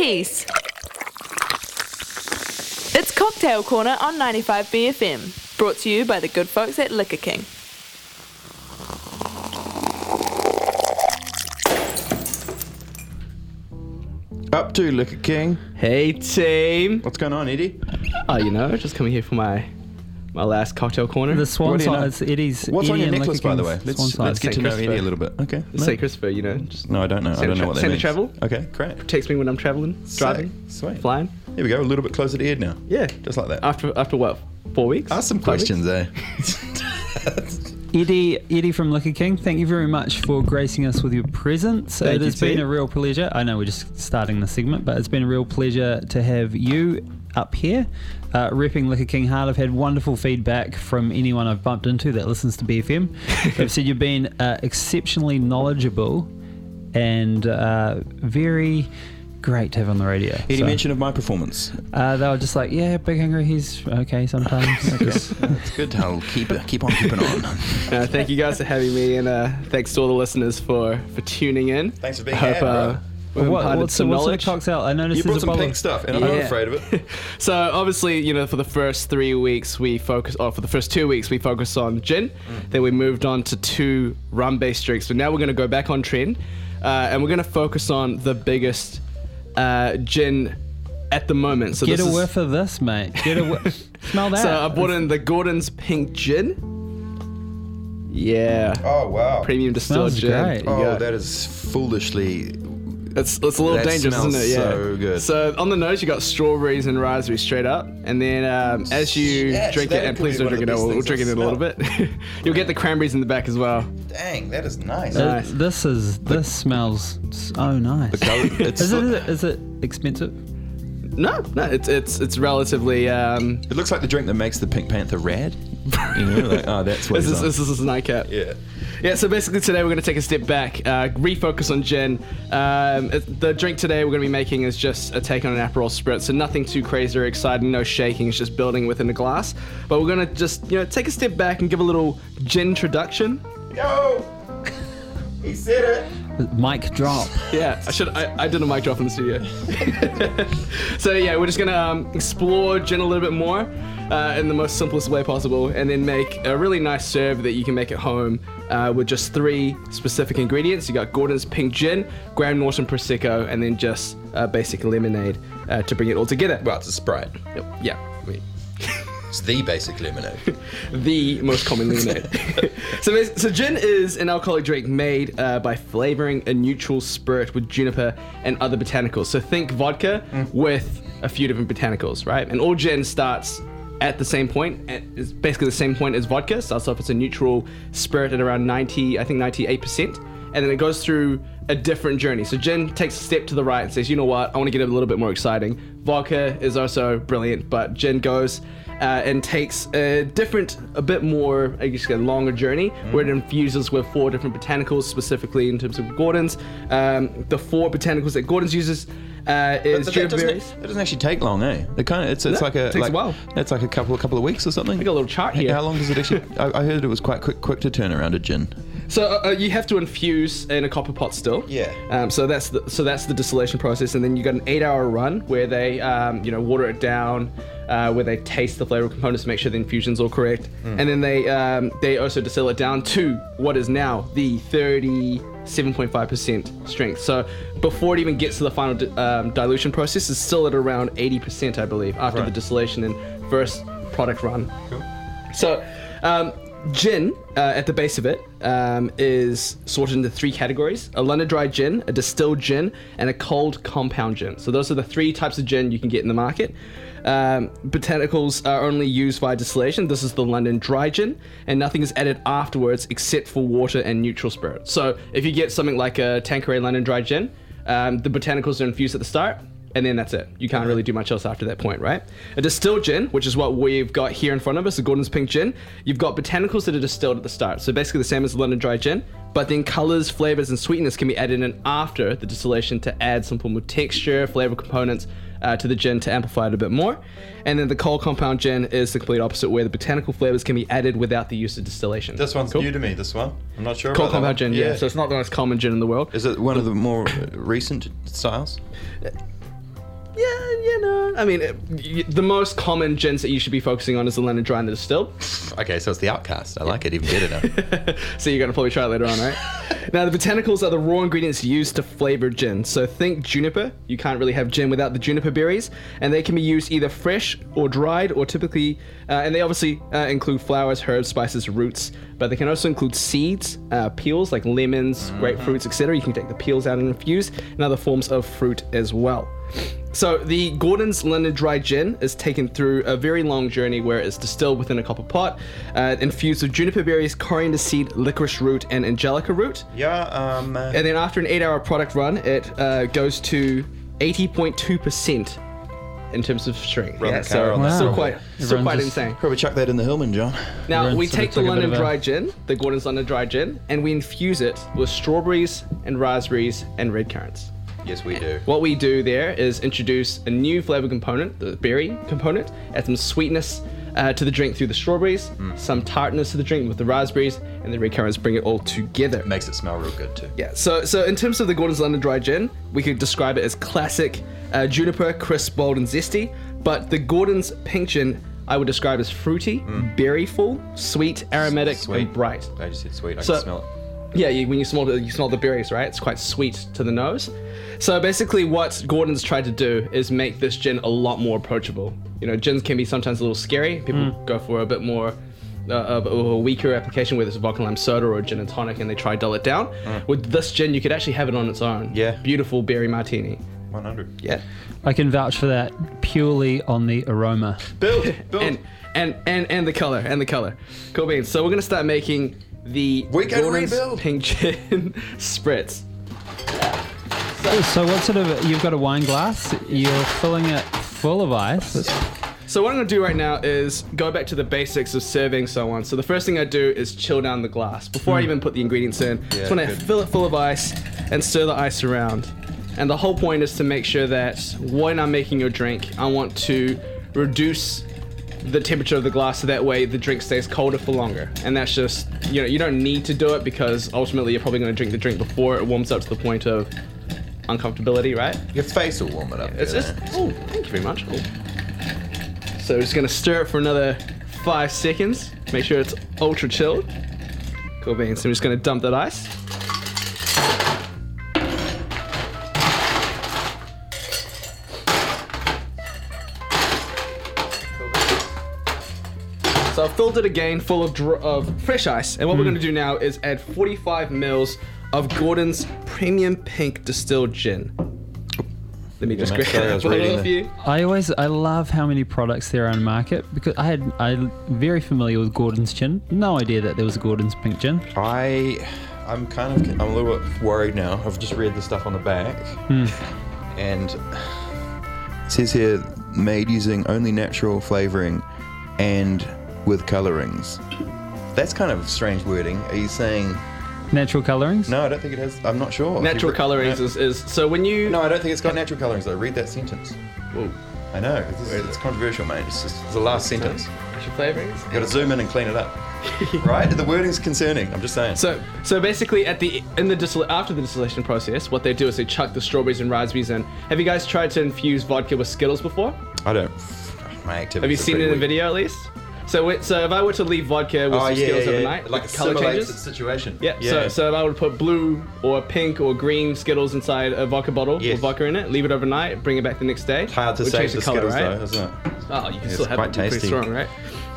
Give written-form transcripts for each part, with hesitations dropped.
peace. It's Cocktail Corner on 95BFM, brought to you by the good folks at Liquor King. Up to Liquor King. Hey team. What's going on, Eddie? Oh, just coming here for my last Cocktail Corner. The Swan What do you song. know? It's Eddie's. What's on Eddie your and necklace, Liquor by the King's way? Swan song. Let's get to St. know Christopher. Eddie a little bit. Okay. St. Christopher, just No, I don't know. I don't know what that Santa means. travel. Okay, great. Text me when I'm traveling, driving, Sweet. flying. Here we go. A little bit closer to Ed now. Yeah. Just like that. After what? 4 weeks? Ask some 5 weeks? questions, eh? Eddie from Liquor King, thank you very much for gracing us with your presence. Thank It you, has been team. a real pleasure. I know we're just starting the segment, but it's been a real pleasure to have you up here, repping Liquor King hard. I've had wonderful feedback from anyone I've bumped into that listens to BFM. They've said you've been exceptionally knowledgeable and very great to have on the radio. Any So, mention of my performance? they were just like, yeah, Big Hungry, he's okay sometimes. It's good. I'll keep on keeping on. Thank you guys for having me, and thanks to all the listeners for tuning in. Thanks for being I hope, here, we've imparted What's some the knowledge. cocktail? I noticed You brought there's a some bottle pink of- stuff, and I'm not Yeah. afraid of it. So obviously, for the first 3 weeks we focused, or for the first 2 weeks we focused on gin. Then we moved on to 2 rum-based drinks. But now we're going to go back on trend, and we're going to focus on the biggest gin at the moment. So Get this a is, whiff of this, mate. Get a whiff. Smell that. So I brought in the Gordon's Pink Gin. Yeah, Oh, wow. premium distilled Smells gin. great. You Oh, got- that is foolishly... It's a little That dangerous, isn't smells it? Yeah. so good. So on the nose, you got strawberries and raspberries straight up, and then as you Yes, drink that it, and could please be don't one of drink it the now, best we'll things drink it in a little bit. You'll get the cranberries in the back as well. Dang, that is nice. Nice. This smells so nice. The colour, it's Is it expensive? No, it's relatively. It looks like the drink that makes the Pink Panther rad. That's what This it's is a nightcap. Yeah. Yeah, so basically today we're going to take a step back, refocus on gin. The drink today we're going to be making is just a take on an Aperol Spritz, so nothing too crazy or exciting, no shaking, it's just building within a glass. But we're going to just, take a step back and give a little gin introduction. Yo! He said it. Mic drop. Yeah, I did a mic drop in the studio. So yeah, we're just going to explore gin a little bit more in the most simplest way possible, and then make a really nice serve that you can make at home with just 3 specific ingredients. You got Gordon's Pink Gin, Graham Norton Prosecco, and then just basic lemonade to bring it all together. Well, it's a Sprite. Yeah, I mean, It's the basic lemonade. the most common lemonade. So gin is an alcoholic drink made by flavoring a neutral spirit with juniper and other botanicals. So think vodka with a few different botanicals, right? And all gin starts at the same point. It's basically the same point as vodka. Starts off as a neutral spirit at around 98%. And then it goes through a different journey. So gin takes a step to the right and says, you know what, I want to get it a little bit more exciting. Vodka is also brilliant, but gin goes and takes a bit more, I guess, a longer journey where it infuses with 4 different botanicals, specifically in terms of Gordon's. The 4 botanicals that Gordon's uses is juniper berries. It doesn't actually take long, eh? It's No, like a it takes a while. It's like a couple of weeks or something. I got a little chart here. How long does it actually? I heard it was quite quick to turn around a gin. So you have to infuse in a copper pot still. Yeah. So that's the distillation process, and then you got an 8-hour run where they water it down, where they taste the flavor components to make sure the infusion's all correct, and then they also distill it down to what is now the 37.5% strength. So before it even gets to the final dilution process, it's still at around 80%, I believe, after the distillation and first product run. Cool. So, gin, at the base of it, is sorted into 3 categories: a London dry gin, a distilled gin, and a cold compound gin. So those are the 3 types of gin you can get in the market. Botanicals are only used via distillation. This is the London dry gin, and nothing is added afterwards except for water and neutral spirit. So if you get something like a Tanqueray London dry gin, the botanicals are infused at the start, and then that's it. You can't really do much else after that point, right? A distilled gin, which is what we've got here in front of us, the Gordon's Pink Gin, you've got botanicals that are distilled at the start. So basically the same as the London Dry Gin, but then colors, flavors, and sweetness can be added in after the distillation to add some form of texture, flavor components to the gin to amplify it a bit more. And then the cold compound gin is the complete opposite, where the botanical flavors can be added without the use of distillation. This one's Cool. new to me. This one, I'm not sure. Cold about that compound one. gin, yeah. So it's not the most common gin in the world. Is it one of the more recent styles? I mean, the most common gins that you should be focusing on is the London Dry and the distilled. Okay, so it's the Outcast. I like it even better now. So you're going to probably try it later on, right? Now, the botanicals are the raw ingredients used to flavor gin. So think juniper. You can't really have gin without the juniper berries. And they can be used either fresh or dried, or typically, and they obviously include flowers, herbs, spices, roots. But they can also include seeds, peels like lemons, grapefruits, etc. You can take the peels out and infuse, and other forms of fruit as well. So the Gordon's London Dry Gin is taken through a very long journey where it's distilled within a copper pot, infused with juniper berries, coriander seed, licorice root, and angelica root. Yeah, And then after an 8-hour product run, it goes to 80.2% in terms of strength. Run Yeah, the car on the so silver. quite Everyone just- insane. probably chuck that in the Hillman, John. Now, Everyone we sort of take the took a bit London of a- Dry Gin, the Gordon's London Dry Gin, and we infuse it with strawberries and raspberries and red currants. Yes, we do. What we do there is introduce a new flavor component, the berry component, add some sweetness to the drink through the strawberries, some tartness to the drink with the raspberries, and the red currants bring it all together. Makes it smell real good too. Yeah, so in terms of the Gordon's London Dry Gin, we could describe it as classic juniper, crisp, bold, and zesty. But the Gordon's Pink Gin, I would describe as fruity, berryful, sweet, aromatic, Sweet. and bright. I just said sweet. I So- can smell it. Yeah, when you smell the berries, right? It's quite sweet to the nose. So basically, what Gordon's tried to do is make this gin a lot more approachable. You know, gins can be sometimes a little scary. People go for a bit more of a weaker application, whether it's a vodka lime soda or a gin and tonic, and they try to dull it down. With this gin, you could actually have it on its own. Yeah. Beautiful berry martini. 100. Yeah. I can vouch for that purely on the aroma. Build. And the color. Cool beans. So we're gonna start making the We can Gordon's rebuild. Pink Gin spritz. So what sort of, you've got a wine glass, you're filling it full of ice. So what I'm gonna do right now is go back to the basics of serving someone. So the first thing I do is chill down the glass before I even put the ingredients in. Just wanna good. fill it full of ice and stir the ice around. And the whole point is to make sure that when I'm making your drink, I want to reduce the temperature of the glass so that way the drink stays colder for longer. And that's just, you know, you don't need to do it because ultimately you're probably gonna drink the drink before it warms up to the point of uncomfortability, right? Your face will warm it up. It's just, oh, thank you very much. Oh. So we're just gonna stir it for another 5 seconds. Make sure it's ultra chilled. Cool beans. So I'm just gonna dump that ice. So I've filled it again full of fresh ice. And what we're gonna do now is add 45 mils of Gordon's Premium Pink Distilled Gin. Let me just Yeah, mate, grab sorry, I that was bottle reading off the- you. I love how many products there are on the market because I'm very familiar with Gordon's Gin. No idea that there was a Gordon's Pink Gin. I'm a little bit worried now. I've just read the stuff on the back, and it says here made using only natural flavoring and with colorings. That's kind of strange wording. Are you saying? Natural colorings? No, I don't think it has. I'm not sure. Natural colorings is so when you No, I don't think it's got natural colorings. Though. Read that sentence. Ooh, I know. It's controversial, mate. It's the last sentence. natural flavorings. You got to zoom in and clean it up. Right? The wording's concerning. I'm just saying. So basically after the distillation process, what they do is they chuck the strawberries and raspberries in. Have you guys tried to infuse vodka with Skittles before? I don't. My activities. Have you seen it in a video at least? So if I were to leave vodka with some Skittles overnight, like the it color simulates changes. the situation. Yeah. So if I would put blue or pink or green Skittles inside a vodka bottle Yes. with vodka in it, leave it overnight, bring it back the next day. Hard to would save change the colour, Skittles right? though, isn't it? Oh, you can It's still have quite it pretty tasty. strong, right?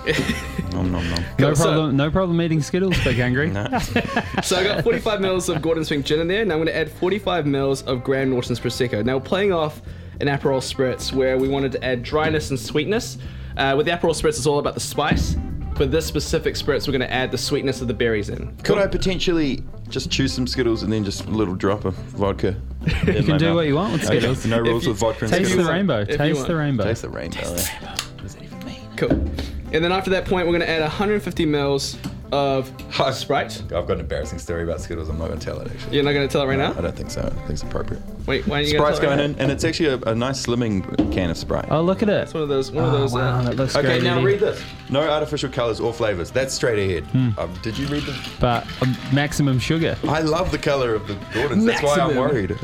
Nom nom nom. No problem eating Skittles, Big Hungry. No. So I got 45 mils of Gordon's Pink Gin in there. Now I'm going to add 45 mils of Graham Norton's Prosecco. Now playing off an Aperol Spritz where we wanted to add dryness and sweetness. With the Aperol Spritz, it's all about the spice. For this specific Spritz, we're going to add the sweetness of the berries in. Could I potentially just choose some Skittles and then just a little drop of vodka? You can do what you want with Skittles. No rules you- with vodka and Taste the Skittles. rainbow. If you Taste want. the rainbow. Taste the rainbow. What does that even mean? Cool. And then after that point, we're going to add 150 mils of Sprite. I've got an embarrassing story about Skittles. I'm not going to tell it actually. You're not going to tell it right I now? don't think so. I think it's appropriate. Wait, why are you Sprite's going going in, and it's actually a nice slimming can of Sprite. Oh, look at it. It's one of those. Wow, that looks Okay, great. now Eddie. read this. No artificial colours or flavours. That's straight ahead. Did you read them? But maximum sugar. I love the colour of the Gordons. That's why I'm Maximum. worried.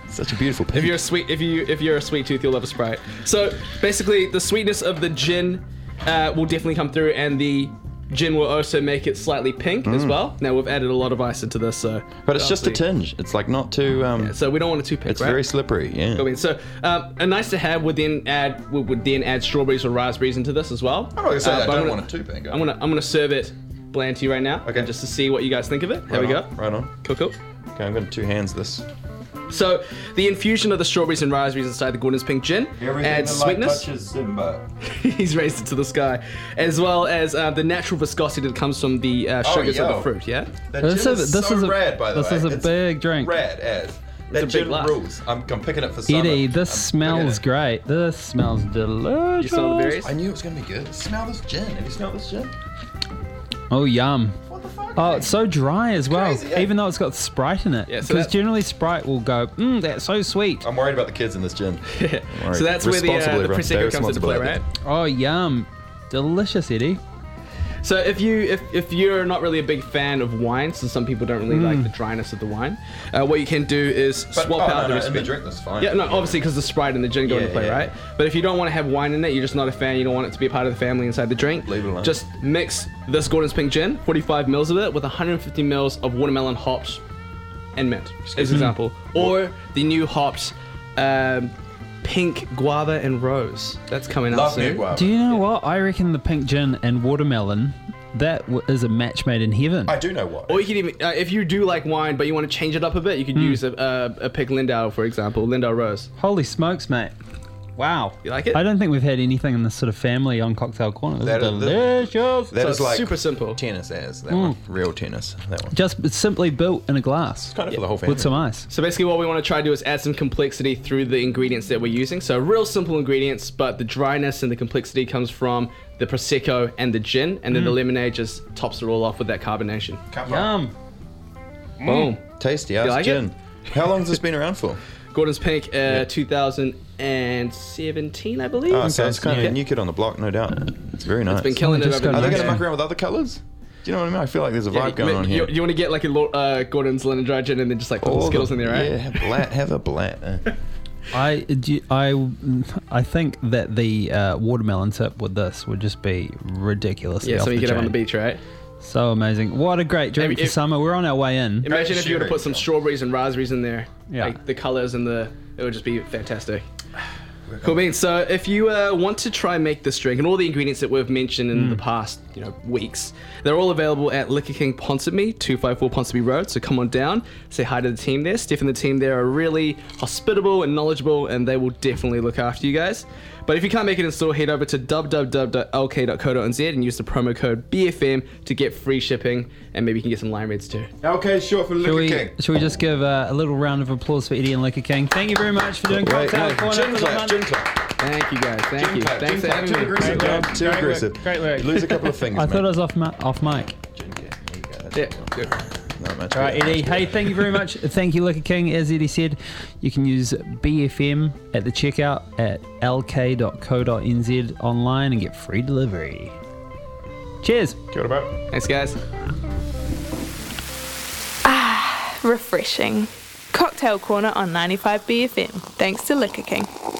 Such a beautiful pink. If you're a sweet tooth, you'll love a Sprite. So basically, the sweetness of the gin will definitely come through, and the gin will also make it slightly pink as well. Now we've added a lot of ice into this, so. But it's just a tinge. It's like not too. So we don't want it too pink. It's right? very slippery. Yeah. I mean, so a nice to have would then add strawberries or raspberries into this as well. I'm not gonna say I but don't want it too pink. I'm gonna serve it bland to you right now. Okay. Just to see what you guys think of it. Here we go. Right on. Cool. Okay, I'm gonna two hands this. So the infusion of the strawberries and raspberries inside the Gordon's Pink Gin adds sweetness. touches Simba. He's raised it to the sky, as well as the natural viscosity that comes from the sugars of the fruit. Yeah. That gin is so rad, by the way. This is a It's big drink. Rad as. That a big gin glass. rules. I'm picking it for summer. Eddie, this I'm smells picking it. great. This smells delicious. You smell the berries? I knew it was gonna be good. Smell this gin. Have you smelled this gin? Oh, yum. What the fuck? Oh, it's so dry as well, crazy, yeah. even though it's got Sprite in it. Yeah, Because so that- generally Sprite will go, that's so sweet. I'm worried about the kids in this gin. So that's where the Responsible, Prosecco very comes into play, responsible. right? Oh, yum. Delicious, Eddie. So if you're not really a big fan of wine, so some people don't really like the dryness of the wine, what you can do is swap out the in recipe. the drink that's fine. Yeah, no, obviously because the Sprite and the gin go into play, yeah. right? But if you don't want to have wine in it, you're just not a fan, you don't want it to be a part of the family inside the drink, Leave it alone. just mix this Gordon's Pink Gin, 45 mils of it, with 150 mils of watermelon hops and mint, as an example. Or the new hops, pink guava and rose. That's coming out Love me a soon. guava. Do you know what? I reckon the pink gin and watermelon, that is a match made in heaven. I do know what. Or you can even, if you do like wine, but you want to change it up a bit, you could use a pink Lindau, for example, Lindau Rose. Holy smokes, mate. Wow. You like it? I don't think we've had anything in this sort of family on Cocktail Corner. This That is is- delicious. That So is it's like super simple. tennis as that one. Real tennis. That one. Just simply built in a glass Kind of for the whole family. with some ice. So basically what we want to try to do is add some complexity through the ingredients that we're using. So real simple ingredients, but the dryness and the complexity comes from the Prosecco and the gin, and then the lemonade just tops it all off with that carbonation. Yum. Boom. Tasty You ass like gin. it? How long has this been around for? Gordon's Pink, 2017, I believe. Oh, so it's kind of Okay. a new kid on the block, no doubt. It's very nice. It's been killing it just over got the Are they nice. going to years. muck around with other colours? Do you know what I mean? I feel like there's a Yeah, vibe going on here. You want to get like a Gordon's Linen Dry Gin and then just like put the All Skittles in there, right? Yeah, have a blat. I think that the watermelon tip with this would just be ridiculously Yeah, off so you the can have on the chain. beach, right? So amazing. What a great drink Maybe for if- summer. We're on our way in. Imagine if you were to put some strawberries and raspberries in there. Yeah. Like the colors and it would just be fantastic. Cool beans. So if you want to try and make this drink, and all the ingredients that we've mentioned in the past, weeks, they're all available at Liquor King Ponsonby, 254 Ponsonby Road. So come on down, say hi to the team there. Steph and the team there are really hospitable and knowledgeable, and they will definitely look after you guys. But if you can't make it in store, head over to www.lk.co.nz and use the promo code BFM to get free shipping, and maybe you can get some lime reds too. Okay, short for Liquor King. Should we just give a little round of applause for Eddie and Liquor King? Thank you very much for doing Cocktail Corner Gin for the clap, month. gin clap. Thank you guys. Thank you. Clap, Thanks gin for clap. having Too me. aggressive, Great John. work, Too great aggressive. work, great work. You lose a couple of fingers, I mate. thought I was off mic. Gin can. There you go. That's Yeah, good. good. Not much. All right, good. Eddie. Hey, thank you very much. Thank you, Liquor King. As Eddie said, you can use BFM at the checkout at lk.co.nz online and get free delivery. Cheers. Kia ora, bro. Thanks, guys. Refreshing. Cocktail Corner on 95 BFM. Thanks to Liquor King.